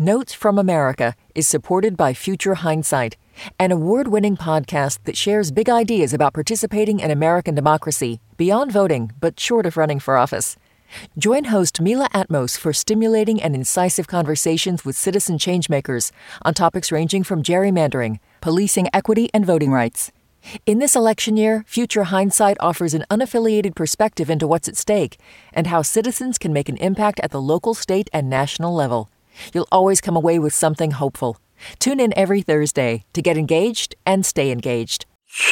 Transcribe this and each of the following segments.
Notes from America is supported by Future Hindsight, an award-winning podcast that shares big ideas about participating in American democracy beyond voting, but short of running for office. Join host Mila Atmos for stimulating and incisive conversations with citizen changemakers on topics ranging from gerrymandering, policing equity, and voting rights. In this election year, Future Hindsight offers an unaffiliated perspective into what's at stake and how citizens can make an impact at the local, state, and national level. You'll always come away with something hopeful. Tune in every Thursday to get engaged and stay engaged.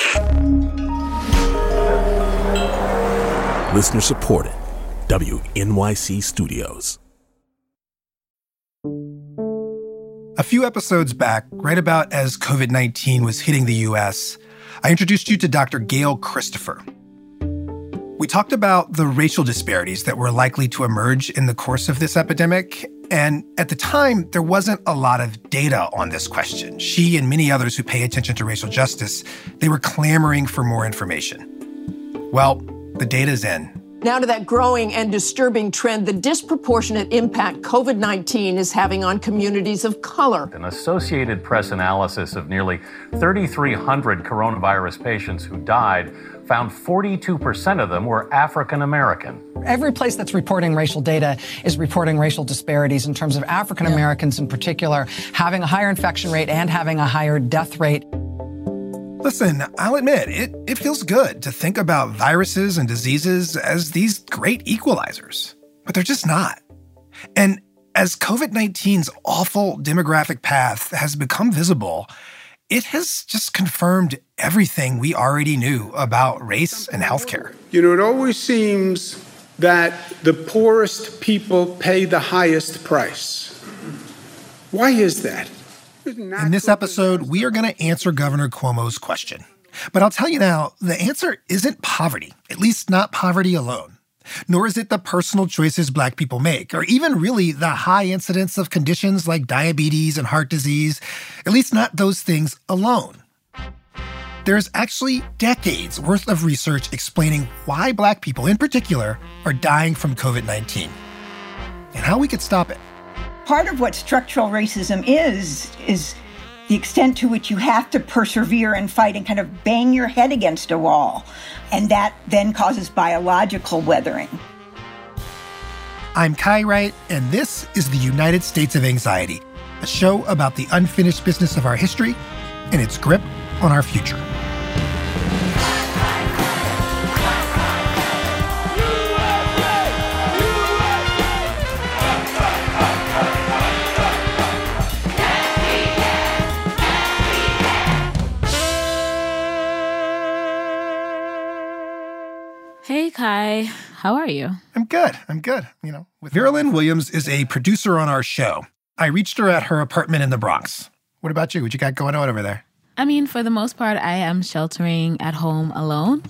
Listener supported. WNYC Studios. A few episodes back, right about as COVID-19 was hitting the U.S., I introduced you to Dr. Gail Christopher. We talked about the racial disparities that were likely to emerge in the course of this epidemic, and at the time, there wasn't a lot of data on this question. She and many others who pay attention to racial justice, they were clamoring for more information. Well, the data's in. Now to that growing and disturbing trend, the disproportionate impact COVID-19 is having on communities of color. An Associated Press analysis of nearly 3,300 coronavirus patients who died found 42% of them were African American. Every place that's reporting racial data is reporting racial disparities in terms of African Americans in particular having a higher infection rate and having a higher death rate. Listen, I'll admit, it feels good to think about viruses and diseases as these great equalizers, but they're just not. And as COVID-19's awful demographic path has become visible, it has just confirmed everything we already knew about race and healthcare. You know, it always seems that the poorest people pay the highest price. Why is that? In this episode, we are going to answer Governor Cuomo's question. But I'll tell you now, the answer isn't poverty, at least not poverty alone. Nor is it the personal choices Black people make, or even really the high incidence of conditions like diabetes and heart disease, at least not those things alone. There's actually decades worth of research explaining why Black people in particular are dying from COVID-19 and how we could stop it. Part of what structural racism is the extent to which you have to persevere and fight and kind of bang your head against a wall. And that then causes biological weathering. I'm Kai Wright, and this is the United States of Anxiety, a show about the unfinished business of our history and its grip on our future. Hey, Kai. How are you? I'm good. You know, Vera Lynn Williams is a producer on our show. I reached her at her apartment in the Bronx. What about you? What you got going on over there? I mean, for the most part, I am sheltering at home alone.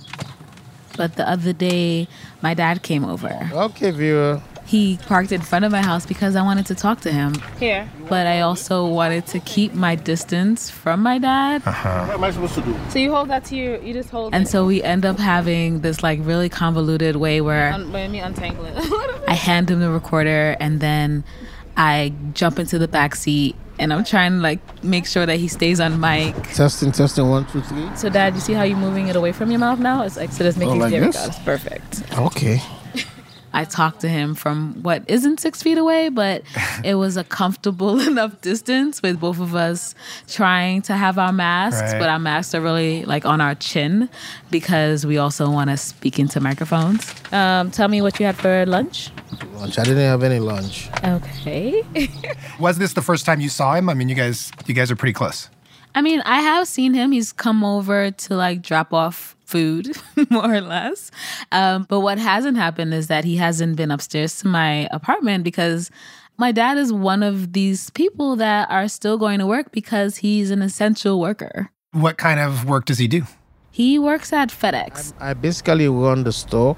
But the other day, my dad came over. Okay, Vera. He parked in front of my house because I wanted to talk to him. Here. But I also wanted to keep my distance from my dad. What am I supposed to do? So you hold that to you just hold And it. so we end up having this like really convoluted way where Let me untangle it. I hand him the recorder and then I jump into the back seat and I'm trying to like make sure that he stays on mic. Testing, 1, 2, 3. So Dad, you see how you're moving it away from your mouth now? It's like, so that's making like there we this? go. It's perfect. Okay. I talked to him from what isn't 6 feet away, but it was a comfortable enough distance with both of us trying to have our masks, Right. but our masks are really like on our chin because we also want to speak into microphones. Tell me what you had for lunch. Lunch. I didn't have any lunch. Okay. Was this the first time you saw him? I mean, you guys are pretty close. I mean, I have seen him. He's come over to like drop off food, more or less. But what hasn't happened is that he hasn't been upstairs to my apartment because my dad is one of these people that are still going to work because he's an essential worker. What kind of work does he do? He works at FedEx. I basically run the store,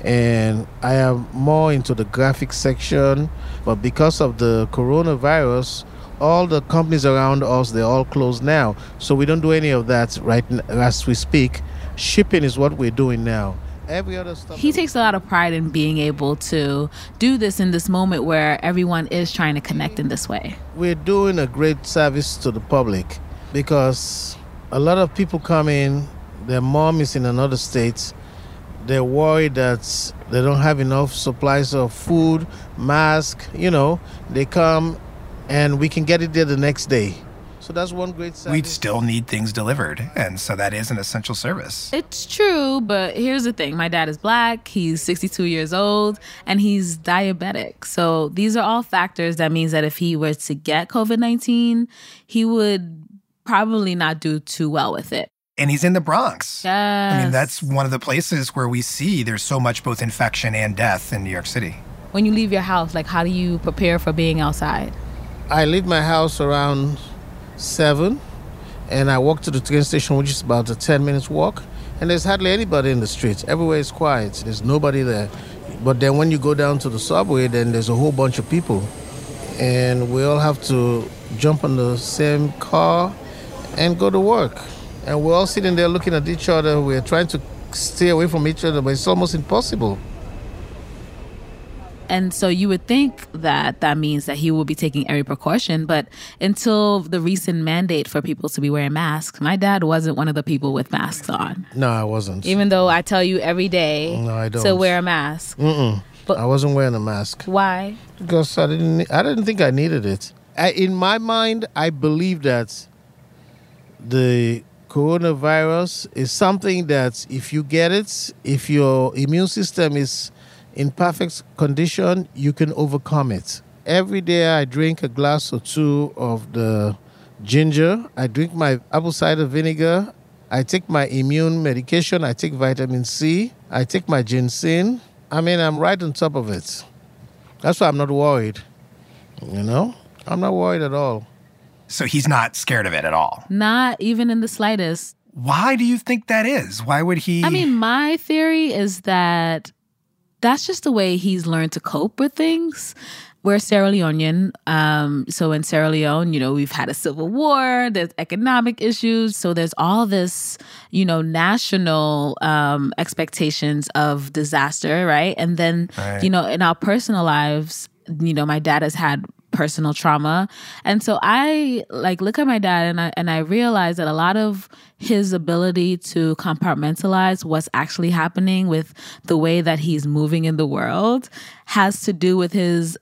and I am more into the graphics section. But because of the coronavirus, all the companies around us, they're all closed now. So we don't do any of that right as we speak. Shipping is what we're doing now. every other stuff. He takes a lot of pride in being able to do this in this moment where everyone is trying to connect in this way. We're doing a great service to the public because a lot of people come in, their mom is in another state, they're worried that they don't have enough supplies of food, mask, they come and we can get it there the next day. So that's one great service. We'd still need things delivered, and so that is an essential service. It's true, but here's the thing. My dad is Black, he's 62 years old, and he's diabetic. So these are all factors that means that if he were to get COVID-19, he would probably not do too well with it. And he's in the Bronx. Yes. I mean, that's one of the places where we see there's so much both infection and death in New York City. When you leave your house, how do you prepare for being outside? I leave my house around 7, and I walk to the train station, which is about a 10 minutes walk, and there's hardly anybody in the streets. Everywhere is quiet. There's nobody there. But then when you go down to the subway, then there's a whole bunch of people, and we all have to jump on the same car and go to work. And we're all sitting there looking at each other. We're trying to stay away from each other, but it's almost impossible. And so you would think that means that he will be taking every precaution. But until the recent mandate for people to be wearing masks, my dad wasn't one of the people with masks on. No, I wasn't. Even though I tell you every day to wear a mask. But I wasn't wearing a mask. Why? Because I didn't think I needed it. In my mind, I believe that the coronavirus is something that if you get it, if your immune system is in perfect condition, you can overcome it. Every day I drink a glass or two of the ginger. I drink my apple cider vinegar. I take my immune medication. I take vitamin C. I take my ginseng. I'm right on top of it. That's why I'm not worried. I'm not worried at all. So he's not scared of it at all? Not even in the slightest. Why do you think that is? Why would he? My theory is that that's just the way he's learned to cope with things. We're Sierra Leonean. So in Sierra Leone, we've had a civil war, there's economic issues. So there's all this, national expectations of disaster, right? And then, in our personal lives, my dad has had personal trauma. And so I look at my dad and I realize that a lot of his ability to compartmentalize what's actually happening with the way that he's moving in the world has to do with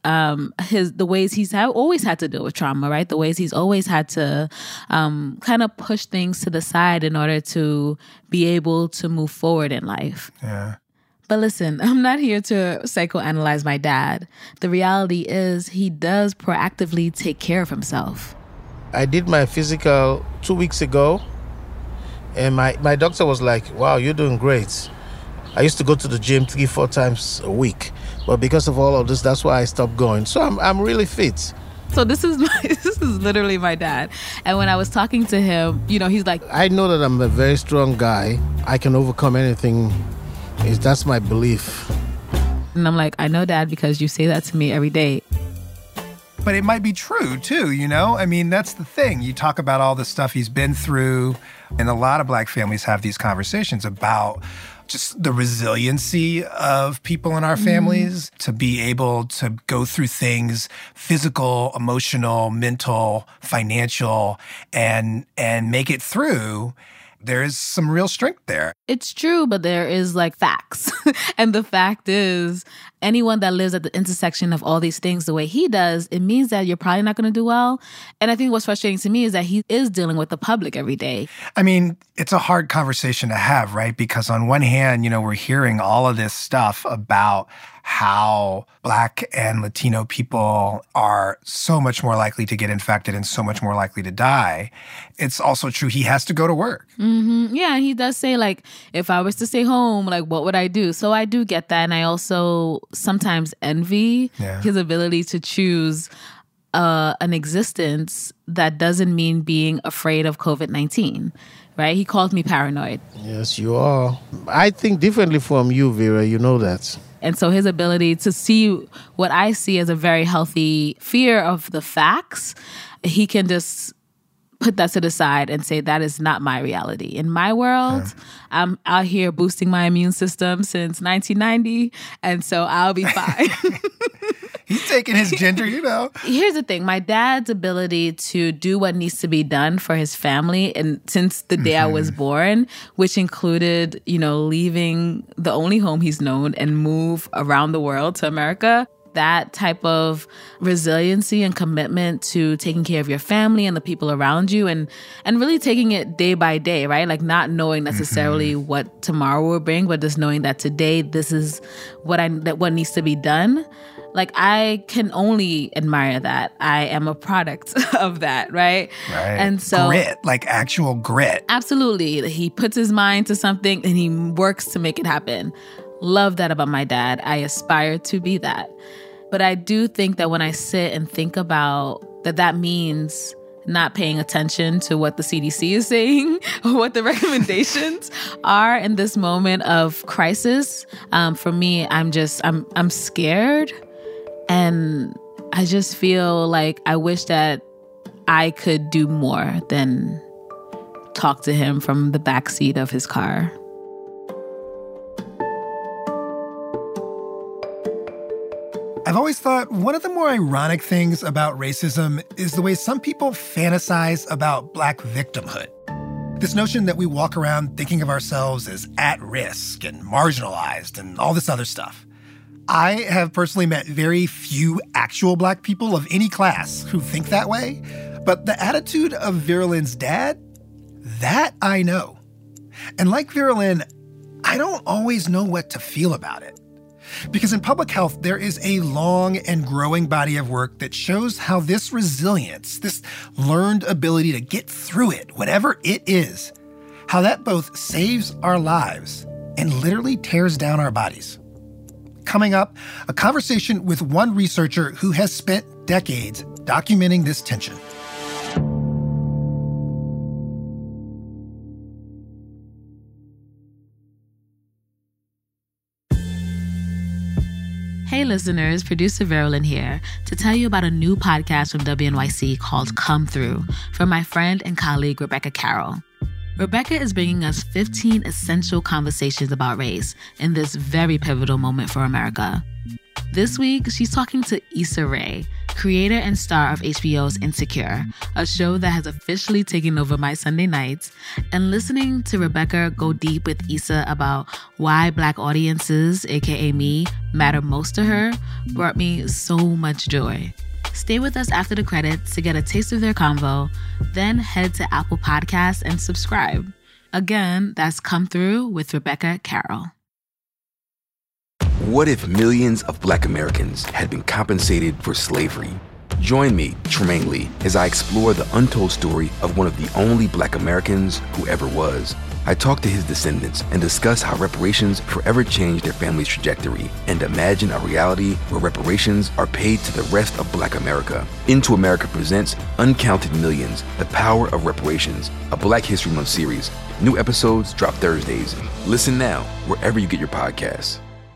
the ways he's always had to deal with trauma, right? The ways he's always had to kind of push things to the side in order to be able to move forward in life. Yeah. But listen, I'm not here to psychoanalyze my dad. The reality is he does proactively take care of himself. I did my physical 2 weeks ago, and my doctor was like, wow, you're doing great. I used to go to the gym 3-4 times a week, but because of all of this, that's why I stopped going. So I'm really fit. So this is literally my dad. And when I was talking to him, he's like, I know that I'm a very strong guy. I can overcome anything. That's my belief. And I'm like, I know, Dad, because you say that to me every day. But it might be true, too, That's the thing. You talk about all the stuff he's been through, and a lot of Black families have these conversations about just the resiliency of people in our families to be able to go through things, physical, emotional, mental, financial, and make it through. There's some real strength there. It's true, but there is facts. And the fact is, anyone that lives at the intersection of all these things the way he does, it means that you're probably not going to do well. And I think what's frustrating to me is that he is dealing with the public every day. It's a hard conversation to have, right? Because on one hand, we're hearing all of this stuff about how Black and Latino people are so much more likely to get infected and so much more likely to die. It's also true he has to go to work. Mm-hmm. Yeah, he does say, if I was to stay home, what would I do? So I do get that. And I also sometimes envy his ability to choose an existence that doesn't mean being afraid of COVID-19, right? He called me paranoid. Yes, you are. I think differently from you, Vera. You know that. And so his ability to see what I see as a very healthy fear of the facts, he can just put that to the side and say that is not my reality. In my world, I'm out here boosting my immune system since 1990, and so I'll be fine. He's taking his ginger, you know. Here's the thing. My dad's ability to do what needs to be done for his family, and since the day I was born, which included, leaving the only home he's known and move around the world to America, that type of resiliency and commitment to taking care of your family and the people around you and really taking it day by day, right? Like not knowing necessarily what tomorrow will bring, but just knowing that today this is what needs to be done. Like, I can only admire that. I am a product of that, right? Right. And so grit, like actual grit. Absolutely. He puts his mind to something and he works to make it happen. Love that about my dad. I aspire to be that. But I do think that when I sit and think about that means not paying attention to what the CDC is saying or what the recommendations are in this moment of crisis. For me, I'm scared. And I just feel like I wish that I could do more than talk to him from the backseat of his car. I've always thought one of the more ironic things about racism is the way some people fantasize about Black victimhood. This notion that we walk around thinking of ourselves as at risk and marginalized and all this other stuff. I have personally met very few actual Black people of any class who think that way, but the attitude of Vera Lynn's dad, that I know. And like Vera Lynn, I don't always know what to feel about it. Because in public health, there is a long and growing body of work that shows how this resilience, this learned ability to get through it, whatever it is, how that both saves our lives and literally tears down our bodies. Coming up, a conversation with one researcher who has spent decades documenting this tension. Hey listeners, producer Vera Lynn here to tell you about a new podcast from WNYC called Come Through from my friend and colleague Rebecca Carroll. Rebecca is bringing us 15 essential conversations about race in this very pivotal moment for America. This week, she's talking to Issa Rae, creator and star of HBO's Insecure, a show that has officially taken over my Sunday nights, and listening to Rebecca go deep with Issa about why Black audiences, aka me, matter most to her, brought me so much joy. Stay with us after the credits to get a taste of their convo, then head to Apple Podcasts and subscribe. Again, that's Come Through with Rebecca Carroll. What if millions of Black Americans had been compensated for slavery? Join me, Tremaine Lee, as I explore the untold story of one of the only Black Americans who ever was. I talk to his descendants and discuss how reparations forever changed their family's trajectory and imagine a reality where reparations are paid to the rest of Black America. Into America presents Uncounted Millions, The Power of Reparations, a Black History Month series. New episodes drop Thursdays. Listen now wherever you get your podcasts.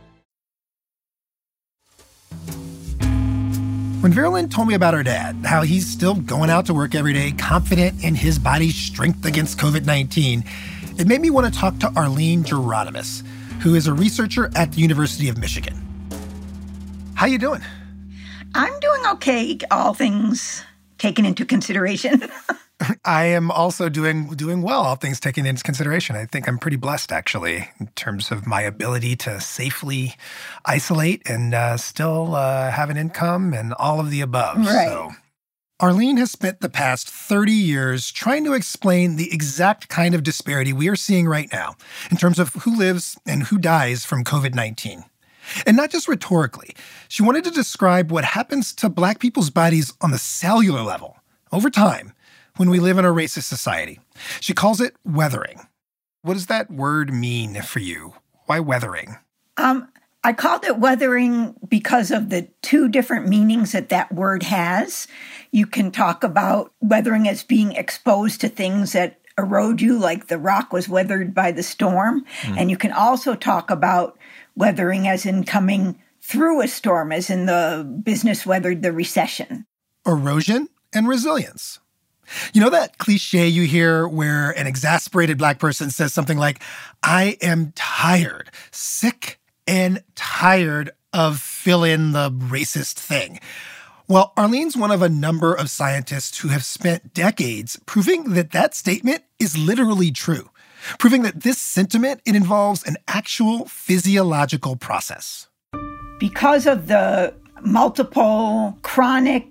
When Vera Lynn told me about her dad, how he's still going out to work every day, confident in his body's strength against COVID-19, it made me want to talk to Arlene Geronimus, who is a researcher at the University of Michigan. How you doing? I'm doing okay, all things taken into consideration. I am also doing well, all things taken into consideration. I think I'm pretty blessed, actually, in terms of my ability to safely isolate and still have an income and all of the above. Right. So, Arlene has spent the past 30 years trying to explain the exact kind of disparity we are seeing right now in terms of who lives and who dies from COVID-19. And not just rhetorically. She wanted to describe what happens to Black people's bodies on the cellular level over time when we live in a racist society. She calls it weathering. What does that word mean for you? Why weathering? I called it weathering because of the two different meanings that word has. You can talk about weathering as being exposed to things that erode you, like the rock was weathered by the storm. And you can also talk about weathering as in coming through a storm, as in the business weathered the recession. Erosion and resilience. You know that cliche you hear where an exasperated Black person says something like, I am tired, sick and tired of fill in the racist thing. Well, Arlene's one of a number of scientists who have spent decades proving that that statement is literally true, proving that this sentiment, it involves an actual physiological process. Because of the multiple chronic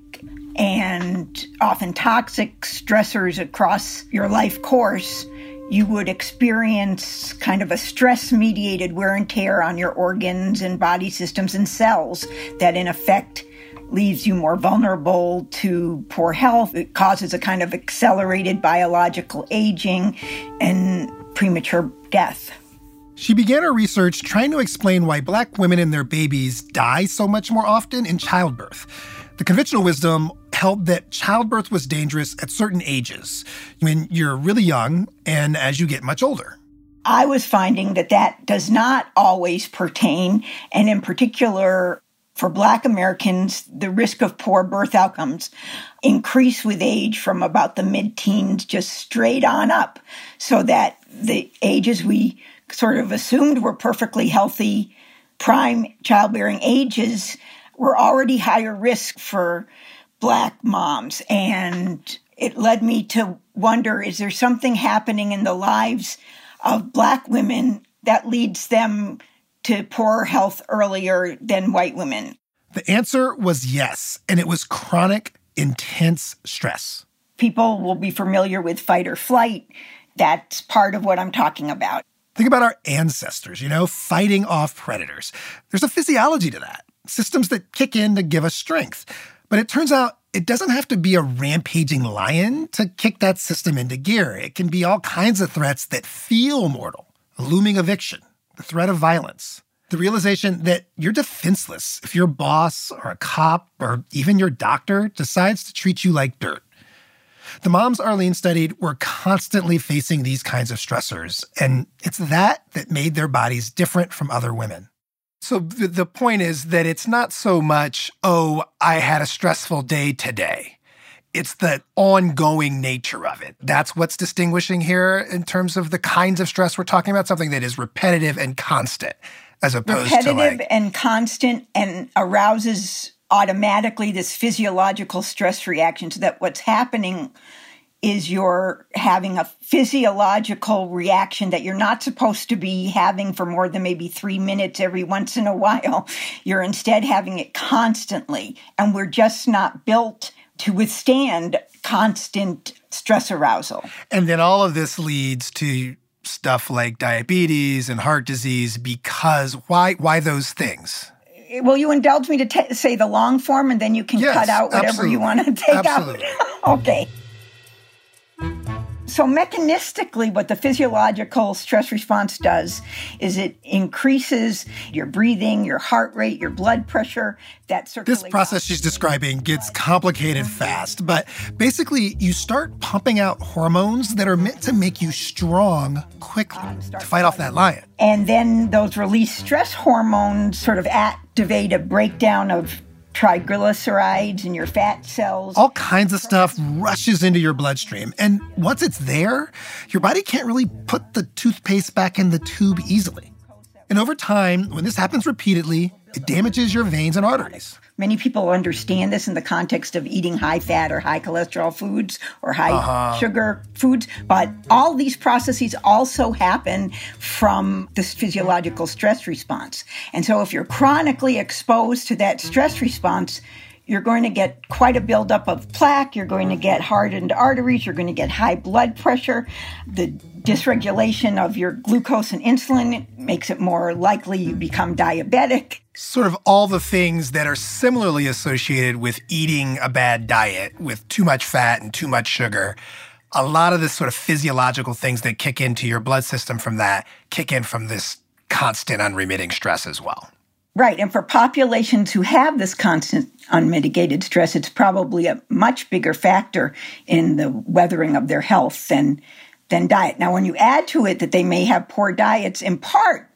and often toxic stressors across your life course, you would experience kind of a stress-mediated wear and tear on your organs and body systems and cells that, in effect, leaves you more vulnerable to poor health. It causes a kind of accelerated biological aging and premature death. She began her research trying to explain why Black women and their babies die so much more often in childbirth. The conventional wisdom held that childbirth was dangerous at certain ages, when you're really young and as you get much older. I was finding that that does not always pertain, and in particular, for Black Americans, the risk of poor birth outcomes increase with age from about the mid-teens just straight on up, so that the ages we sort of assumed were perfectly healthy prime childbearing ages were already higher risk for Black moms. And it led me to wonder, is there something happening in the lives of Black women that leads them to poorer health earlier than white women? The answer was yes, and it was chronic, intense stress. People will be familiar with fight or flight. That's part of what I'm talking about. Think about our ancestors, fighting off predators. There's a physiology to that, systems that kick in to give us strength. But it turns out it doesn't have to be a rampaging lion to kick that system into gear. It can be all kinds of threats that feel mortal. A looming eviction, the threat of violence, the realization that you're defenseless if your boss or a cop or even your doctor decides to treat you like dirt. The moms Arlene studied were constantly facing these kinds of stressors, and it's that made their bodies different from other women. So the point is that it's not so much, oh, I had a stressful day today. It's the ongoing nature of it. That's what's distinguishing here in terms of the kinds of stress we're talking about, something that is repetitive and constant, as opposed to repetitive and constant and arouses automatically this physiological stress reaction, so that what's happening is you're having a physiological reaction that you're not supposed to be having for more than maybe 3 minutes every once in a while. You're instead having it constantly. And we're just not built to withstand constant stress arousal. And then all of this leads to stuff like diabetes and heart disease, because why those things? Will you indulge me to say the long form, and then you can cut out whatever you want to take out? Okay. So mechanistically, what the physiological stress response does is it increases your breathing, your heart rate, your blood pressure, that circulation. This process she's describing gets complicated fast, but basically you start pumping out hormones that are meant to make you strong quickly to fight off that lion. And then those released stress hormones sort of activate a breakdown of triglycerides in your fat cells. All kinds of stuff rushes into your bloodstream. And once it's there, your body can't really put the toothpaste back in the tube easily. And over time, when this happens repeatedly, it damages your veins and arteries. Many people understand this in the context of eating high-fat or high-cholesterol foods or high-sugar foods. But all these processes also happen from this physiological stress response. And so if you're chronically exposed to that stress response, you're going to get quite a buildup of plaque. You're going to get hardened arteries. You're going to get high blood pressure. The dysregulation of your glucose and insulin makes it more likely you become diabetic. Sort of all the things that are similarly associated with eating a bad diet with too much fat and too much sugar. A lot of the sort of physiological things that kick into your blood system from that kick in from this constant unremitting stress as well. Right. And for populations who have this constant unmitigated stress, it's probably a much bigger factor in the weathering of their health than diet. Now, when you add to it that they may have poor diets, in part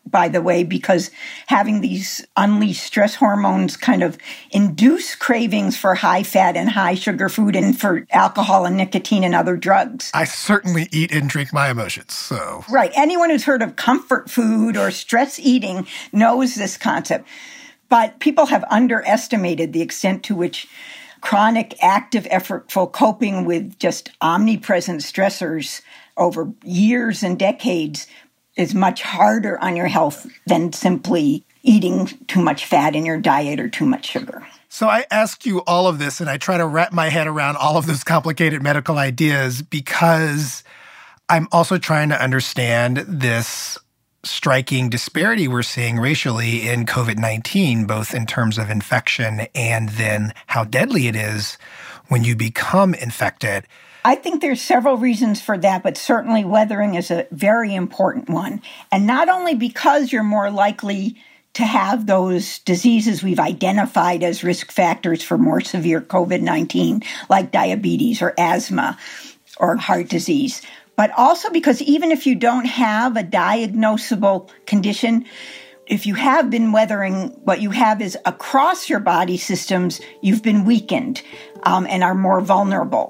by the way, because having these unleashed stress hormones kind of induce cravings for high fat and high sugar food and for alcohol and nicotine and other drugs. I certainly eat and drink my emotions, so. Right. Anyone who's heard of comfort food or stress eating knows this concept. But people have underestimated the extent to which chronic, active, effortful coping with just omnipresent stressors over years and decades is much harder on your health than simply eating too much fat in your diet or too much sugar. So I ask you all of this, and I try to wrap my head around all of those complicated medical ideas because I'm also trying to understand this striking disparity we're seeing racially in COVID-19, both in terms of infection and then how deadly it is when you become infected. I think there's several reasons for that, but certainly weathering is a very important one. And not only because you're more likely to have those diseases we've identified as risk factors for more severe COVID-19, like diabetes or asthma or heart disease, but also because even if you don't have a diagnosable condition, if you have been weathering, what you have is across your body systems, you've been weakened and are more vulnerable.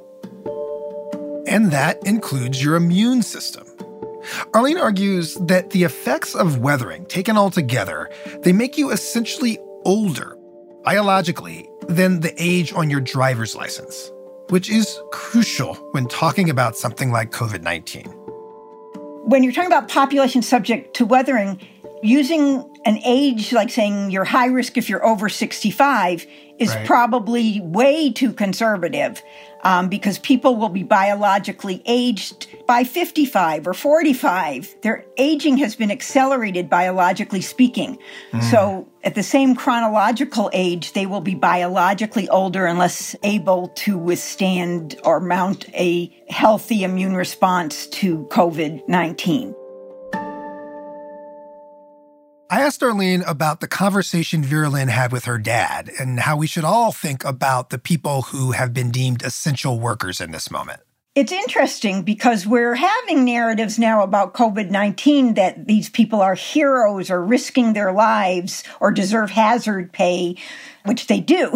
And that includes your immune system. Arlene argues that the effects of weathering, taken all together, they make you essentially older, biologically, than the age on your driver's license, which is crucial when talking about something like COVID-19. When you're talking about population subject to weathering, using an age like saying you're high risk if you're over 65 is probably way too conservative because people will be biologically aged by 55 or 45. Their aging has been accelerated biologically speaking. So at the same chronological age, they will be biologically older and less able to withstand or mount a healthy immune response to COVID-19. I asked Arlene about the conversation Vera Lynn had with her dad and how we should all think about the people who have been deemed essential workers in this moment. It's interesting because we're having narratives now about COVID-19 that these people are heroes or risking their lives or deserve hazard pay, which they do.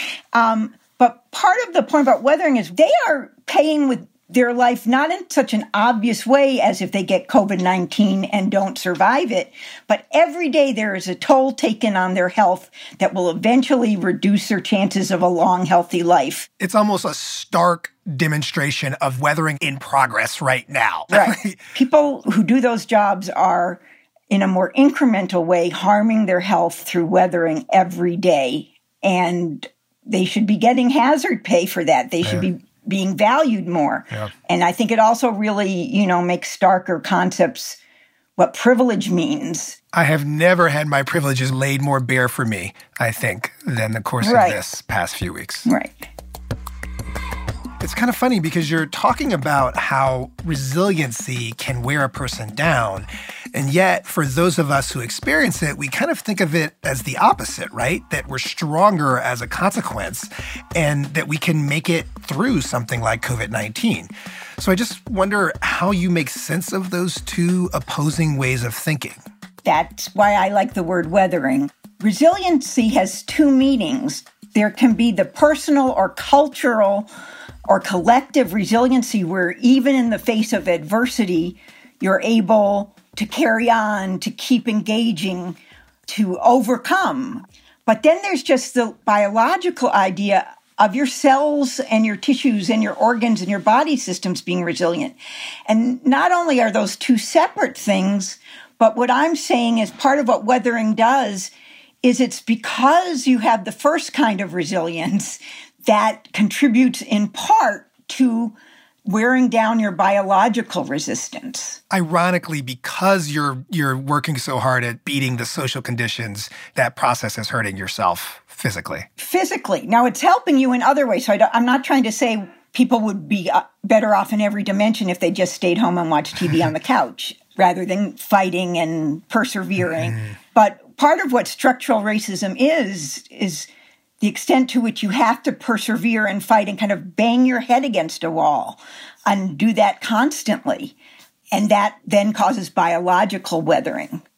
But part of the point about weathering is they are paying with their life not in such an obvious way as if they get COVID-19 and don't survive it, but every day there is a toll taken on their health that will eventually reduce their chances of a long, healthy life. It's almost a stark demonstration of weathering in progress right now. Right. People who do those jobs are, in a more incremental way, harming their health through weathering every day, and they should be getting hazard pay for that. They should be being valued more. And I think it also really, makes starker concepts what privilege means. I have never had my privileges laid more bare for me, I think, than the course of this past few weeks. Right. It's kind of funny because you're talking about how resiliency can wear a person down. And yet, for those of us who experience it, we kind of think of it as the opposite, right? That we're stronger as a consequence and that we can make it through something like COVID-19. So I just wonder how you make sense of those two opposing ways of thinking. That's why I like the word weathering. Resiliency has two meanings. There can be the personal or cultural or collective resiliency where even in the face of adversity, you're able to carry on, to keep engaging, to overcome. But then there's just the biological idea of your cells and your tissues and your organs and your body systems being resilient. And not only are those two separate things, but what I'm saying is part of what weathering does is it's because you have the first kind of resilience that contributes in part to wearing down your biological resistance. Ironically, because you're working so hard at beating the social conditions, that process is hurting yourself physically. Physically. Now, it's helping you in other ways. So I'm not trying to say people would be better off in every dimension if they just stayed home and watched TV on the couch rather than fighting and persevering. But part of what structural racism is the extent to which you have to persevere and fight and kind of bang your head against a wall and do that constantly. And that then causes biological weathering.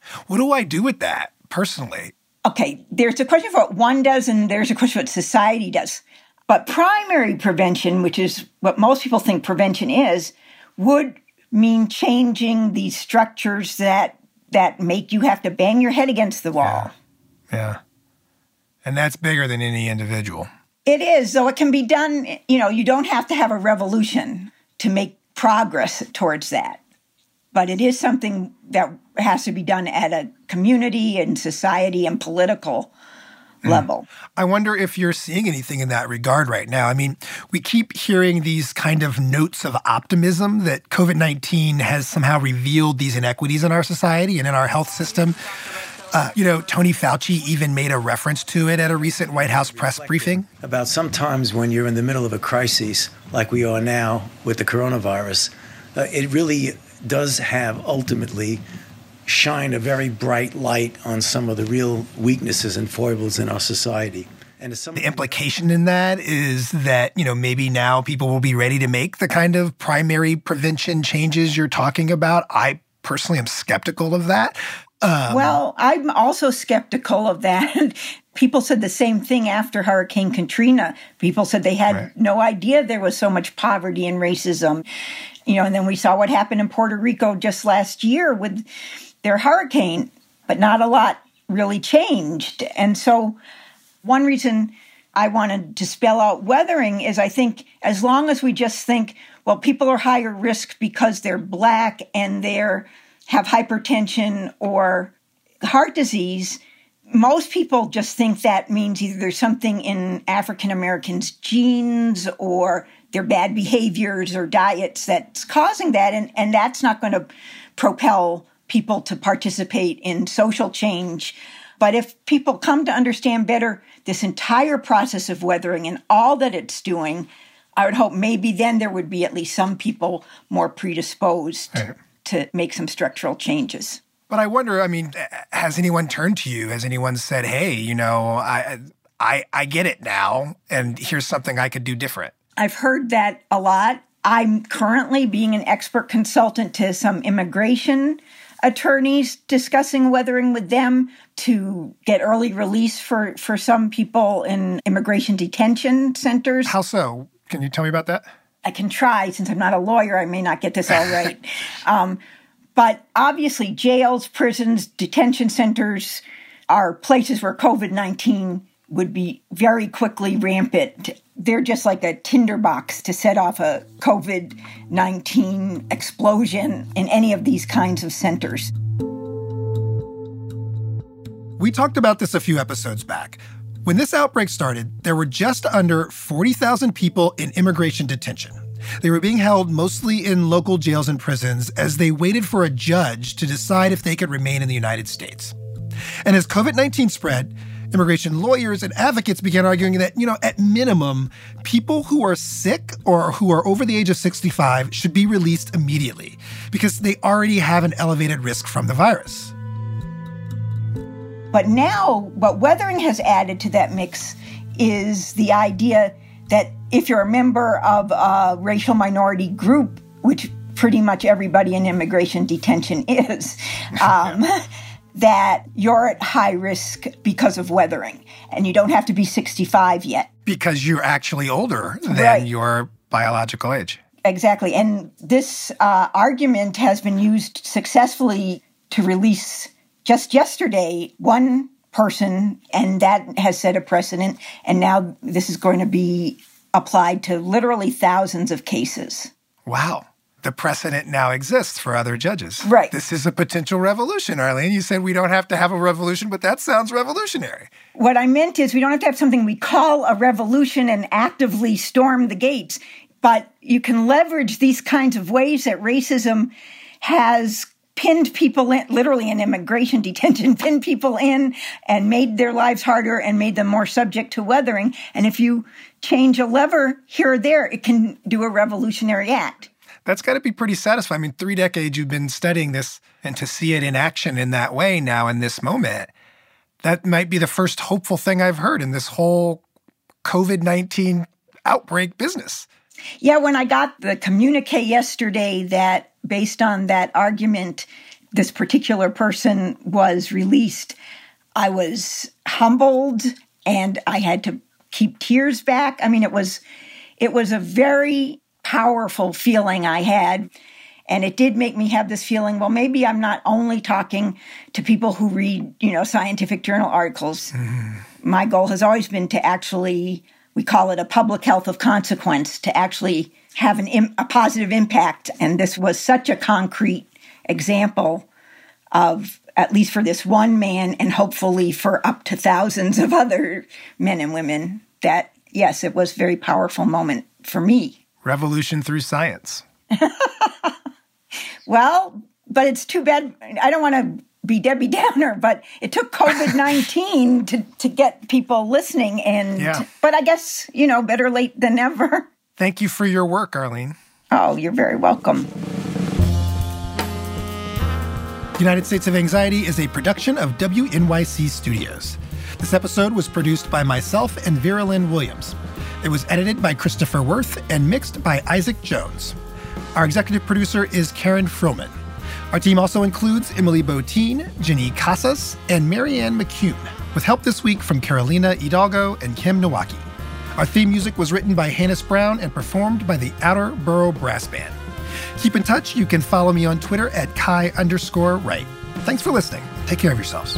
What do I do with that personally? Okay, there's a question of what one does and there's a question of what society does. But primary prevention, which is what most people think prevention is, would mean changing these structures that make you have to bang your head against the wall. Yeah. And that's bigger than any individual. It is, though it can be done, you don't have to have a revolution to make progress towards that. But it is something that has to be done at a community and society and political level. I wonder if you're seeing anything in that regard right now. I mean, we keep hearing these kind of notes of optimism that COVID-19 has somehow revealed these inequities in our society and in our health system. Tony Fauci even made a reference to it at a recent White House press briefing. About sometimes when you're in the middle of a crisis, like we are now with the coronavirus, it really does have ultimately shine a very bright light on some of the real weaknesses and foibles in our society. And the implication in that is that, maybe now people will be ready to make the kind of primary prevention changes you're talking about. I personally am skeptical of that. Well, I'm also skeptical of that. People said the same thing after Hurricane Katrina. People said they had no idea there was so much poverty and racism. And then we saw what happened in Puerto Rico just last year with their hurricane, but not a lot really changed. And so one reason I wanted to spell out weathering is I think as long as we just think, well, people are higher risk because they're Black and they're have hypertension or heart disease, most people just think that means either there's something in African Americans' genes or their bad behaviors or diets that's causing that. And that's not going to propel people to participate in social change. But if people come to understand better this entire process of weathering and all that it's doing, I would hope maybe then there would be at least some people more predisposed to make some structural changes. But I wonder, has anyone turned to you? Has anyone said, hey, I get it now, and here's something I could do different? I've heard that a lot. I'm currently being an expert consultant to some immigration attorneys, discussing weathering with them to get early release for some people in immigration detention centers. How so? Can you tell me about that? I can try. Since I'm not a lawyer, I may not get this all right. But obviously, jails, prisons, detention centers are places where COVID-19 would be very quickly rampant. They're just like a tinderbox to set off a COVID-19 explosion in any of these kinds of centers. We talked about this a few episodes back. When this outbreak started, there were just under 40,000 people in immigration detention. They were being held mostly in local jails and prisons as they waited for a judge to decide if they could remain in the United States. And as COVID-19 spread, immigration lawyers and advocates began arguing that, at minimum, people who are sick or who are over the age of 65 should be released immediately because they already have an elevated risk from the virus. But now, what weathering has added to that mix is the idea that if you're a member of a racial minority group, which pretty much everybody in immigration detention is, that you're at high risk because of weathering. And you don't have to be 65 yet. Because you're actually older than your biological age. Exactly. And this argument has been used successfully to release just yesterday one person, and that has set a precedent. And now this is going to be applied to literally thousands of cases. Wow. The precedent now exists for other judges. Right. This is a potential revolution, Arlene. You said we don't have to have a revolution, but that sounds revolutionary. What I meant is we don't have to have something we call a revolution and actively storm the gates, but you can leverage these kinds of ways that racism has pinned people in, literally in immigration detention, pinned people in and made their lives harder and made them more subject to weathering. And if you change a lever here or there, it can do a revolutionary act. That's got to be pretty satisfying. 3 decades you've been studying this, and to see it in action in that way now in this moment, that might be the first hopeful thing I've heard in this whole COVID-19 outbreak business. Yeah, when I got the communique yesterday that based on that argument this particular person was released, I was humbled and I had to keep tears back. I mean, it was a very powerful feeling I had. And it did make me have this feeling, well, maybe I'm not only talking to people who read, scientific journal articles. My goal has always been to actually, we call it a public health of consequence, to actually have a positive impact. And this was such a concrete example of, at least for this one man, and hopefully for up to thousands of other men and women, that, yes, it was a very powerful moment for me. Revolution through science. Well, but it's too bad. I don't want to be Debbie Downer, but it took COVID-19 to get people listening. But I guess, better late than never. Thank you for your work, Arlene. Oh, you're very welcome. United States of Anxiety is a production of WNYC Studios. This episode was produced by myself and Vera Lynn Williams. It was edited by Christopher Worth and mixed by Isaac Jones. Our executive producer is Karen Frillman. Our team also includes Emily Botein, Jenny Casas, and Marianne McCune, with help this week from Carolina Hidalgo and Kim Nowaki. Our theme music was written by Hannes Brown and performed by the Outer Borough Brass Band. Keep in touch. You can follow me on Twitter at Kai_Wright. Thanks for listening. Take care of yourselves.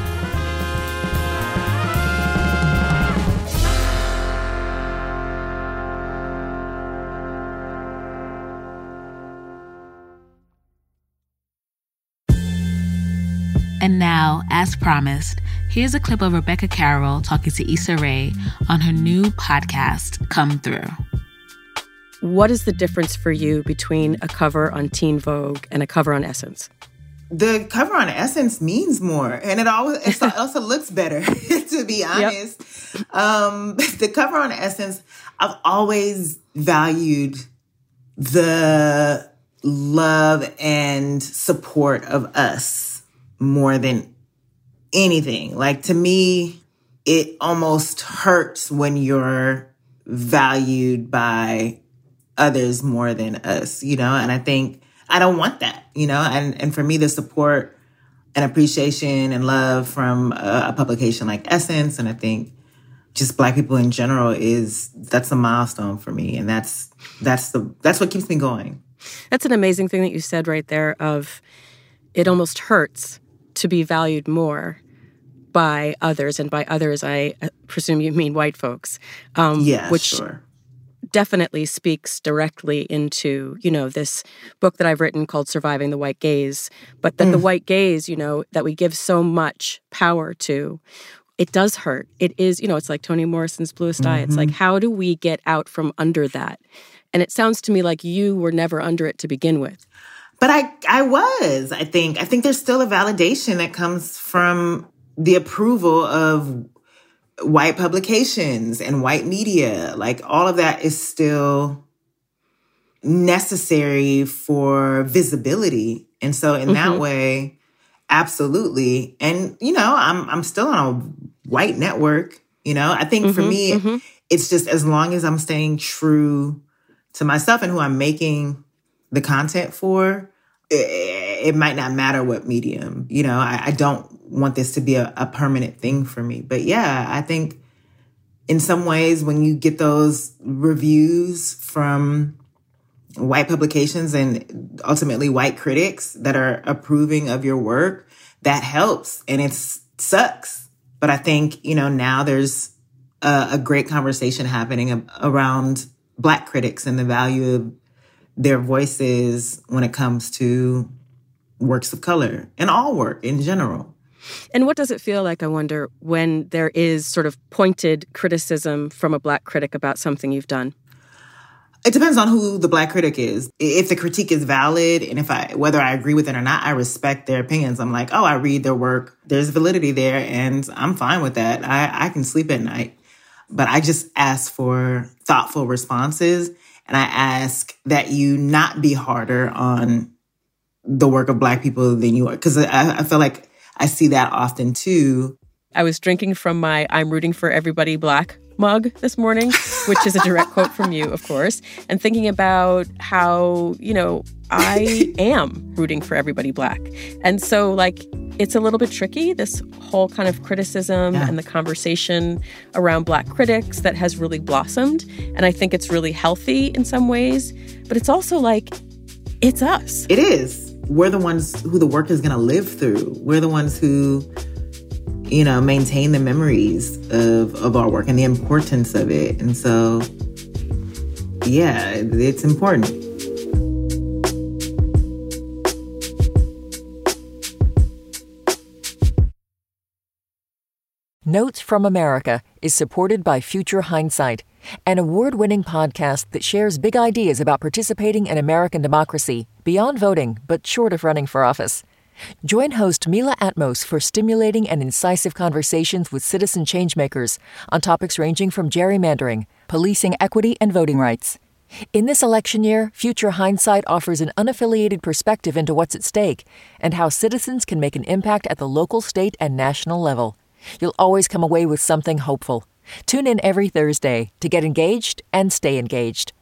And now, as promised, here's a clip of Rebecca Carroll talking to Issa Rae on her new podcast, Come Through. What is the difference for you between a cover on Teen Vogue and a cover on Essence? The cover on Essence means more, and it also looks better, to be honest. Yep. The cover on Essence, I've always valued the love and support of us more than anything. Like, to me, it almost hurts when you're valued by others more than us, and I think I don't want that, and for me, the support and appreciation and love from a publication like Essence, and I think just Black people in general, that's a milestone for me. And that's what keeps me going. That's an amazing thing that you said right there of it almost hurts to be valued more by others. And by others, I presume you mean white folks. Which sure. Definitely speaks directly into, this book that I've written called Surviving the White Gaze. But that the white gaze, that we give so much power to, it does hurt. It is, it's like Toni Morrison's Bluest Eye. It's like, how do we get out from under that? And it sounds to me like you were never under it to begin with. But I was, I think there's still a validation that comes from the approval of white publications and white media. Like, all of that is still necessary for visibility. And so in that way, absolutely. And, I'm still on a white network, I think for me, it's just as long as I'm staying true to myself and who I'm making the content for, it might not matter what medium, I don't want this to be a permanent thing for me. But yeah, I think in some ways when you get those reviews from white publications and ultimately white critics that are approving of your work, that helps. And it sucks. But I think, now there's a great conversation happening around Black critics and the value of their voices when it comes to works of color and all work in general. And what does it feel like, I wonder, when there is sort of pointed criticism from a Black critic about something you've done? It depends on who the Black critic is. If the critique is valid and whether I agree with it or not, I respect their opinions. I'm like, I read their work. There's validity there and I'm fine with that. I can sleep at night. But I just ask for thoughtful responses. And I ask that you not be harder on the work of Black people than you are. Because I feel like I see that often too. I was drinking from my I'm Rooting for Everybody Black mug this morning, which is a direct quote from you, of course, and thinking about how, I am rooting for everybody Black. And so, it's a little bit tricky, this whole kind of criticism and the conversation around Black critics that has really blossomed. And I think it's really healthy in some ways, but it's also it's us. It is. We're the ones who the work is going to live through. We're the ones who, maintain the memories of our work and the importance of it. And so, yeah, it's important. Notes from America is supported by Future Hindsight, an award-winning podcast that shares big ideas about participating in American democracy beyond voting, but short of running for office. Join host Mila Atmos for stimulating and incisive conversations with citizen changemakers on topics ranging from gerrymandering, policing equity, and voting rights. In this election year, Future Hindsight offers an unaffiliated perspective into what's at stake and how citizens can make an impact at the local, state, and national level. You'll always come away with something hopeful. Tune in every Thursday to get engaged and stay engaged.